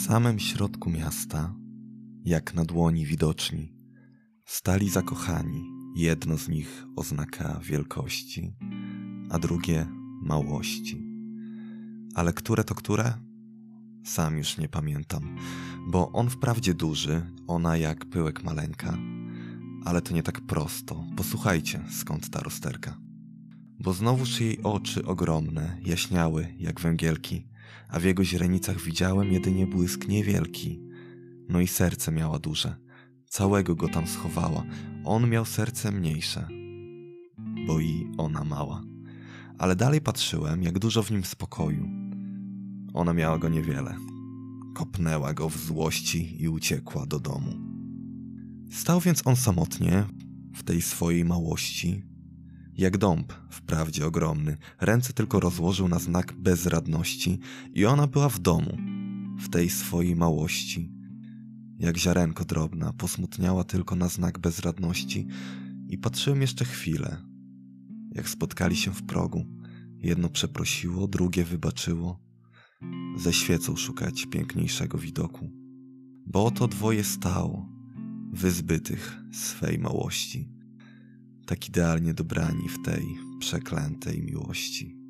samym środku miasta, jak na dłoni widoczni, stali zakochani. Jedno z nich oznaka wielkości, a drugie małości. Ale które to które? Sam już nie pamiętam, bo on wprawdzie duży, ona jak pyłek maleńka. Ale to nie tak prosto. Posłuchajcie, skąd ta rozterka. Bo znowuż jej oczy ogromne jaśniały jak węgielki, a w jego źrenicach widziałem jedynie błysk niewielki. No i serce miała duże, całego go tam schowała. On miał serce mniejsze, bo i ona mała. Ale dalej patrzyłem, jak dużo w nim spokoju. Ona miała go niewiele. Kopnęła go w złości i uciekła do domu. Stał więc on samotnie w tej swojej małości, jak dąb, wprawdzie ogromny, ręce tylko rozłożył na znak bezradności i ona była w domu, w tej swojej małości. Jak ziarenko drobna, posmutniała tylko na znak bezradności i patrzyłem jeszcze chwilę, jak spotkali się w progu. Jedno przeprosiło, drugie wybaczyło. Ze świecą szukać piękniejszego widoku. Bo oto dwoje stało, wyzbytych swej małości, tak idealnie dobrani w tej przeklętej miłości.